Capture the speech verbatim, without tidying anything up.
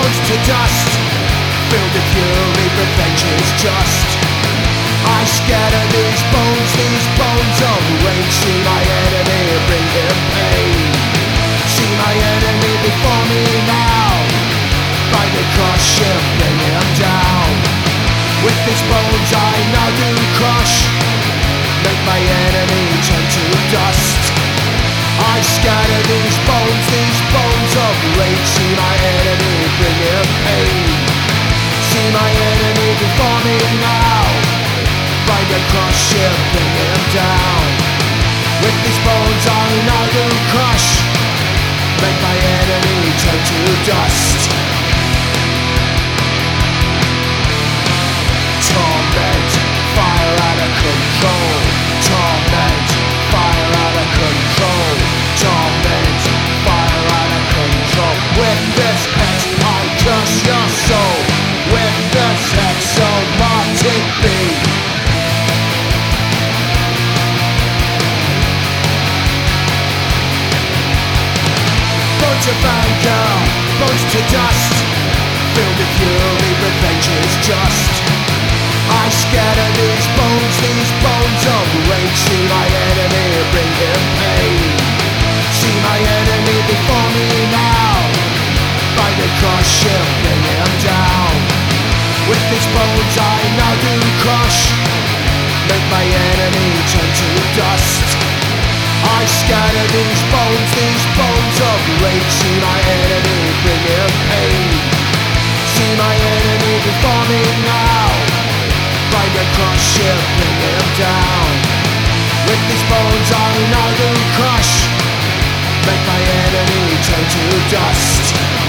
bones to dust. Filled with fury, revenge is just. I scatter these bones, these bones of rage. See my enemy, bring him pain. See my enemy before me now. Bind and crush him, bring him down. With these bones I now do crush. Make my enemy turn to dust. I scatter these bones, these bones of rage. See my enemy, bring him pain. See my enemy before me now. Bind and crush him, bring him down. With these bones I now do crush. Make my enemy turn to dust. Torment, fire out of control. Torment, fire out of control. Torment, fire out of control. With this hex I curse your soul. With this hexomatic beat. Bones of anger, bones to dust. Filled with fury, revenge is just. I scatter these bones, these bones of rage. See my enemy, bring him pain. See my enemy before me now. Bind and crush him, bring him down. With these bones I now do crush. Make my enemy turn to dust. I scatter these bones, these bones of rage. See my enemy, bring him pain. See my enemy before me now. Bind and crush him, bring him down. With these bones I now do crush. Make my enemy turn to dust.